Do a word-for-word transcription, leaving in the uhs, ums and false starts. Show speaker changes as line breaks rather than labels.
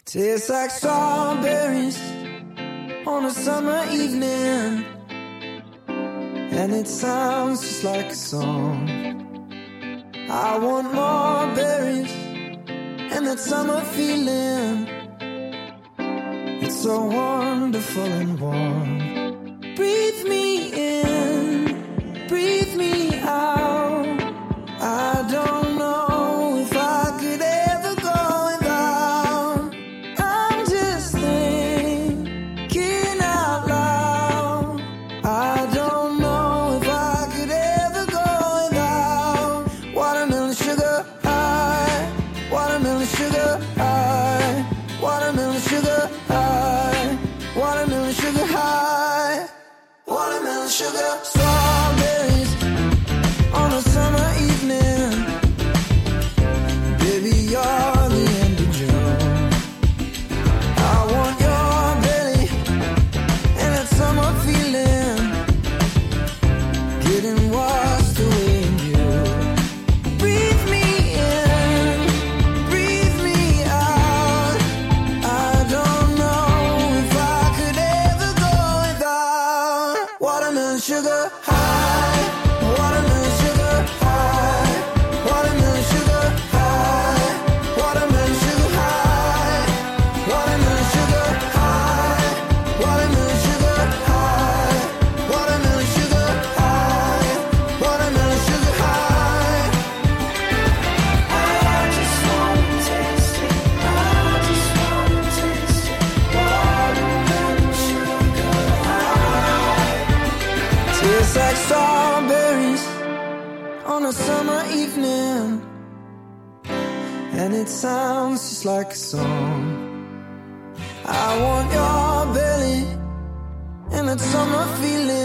Tastes like strawberries on a summer evening, and it sounds just like a song. I want more berries and that summer feeling. It's so wonderful and warm. Breathe me in, breathe me out. I don't know if I could ever go without. I'm just thinking out loud. I don't know if I could ever go without. Watermelon sugar high, watermelon sugar high, watermelon sugar high, watermelon sugar high, watermelon sugar. Strawberries on a summer evening. Baby, you're the end of June. I want your belly and that summer feeling, getting washed away in you. Breathe me in, breathe me out. I don't know if I could ever go without. Watermelon sugar high, watermelon sugar high, watermelon sugar high, watermelon sugar high, watermelon sugar high, watermelon sugar high, watermelon sugar high, watermelon sugar high. I just wanna taste it, I just wanna taste it. Watermelon sugar high. Tastes like strawberries on a summer evening, and it sounds just like a song. I want your belly and that summer feeling.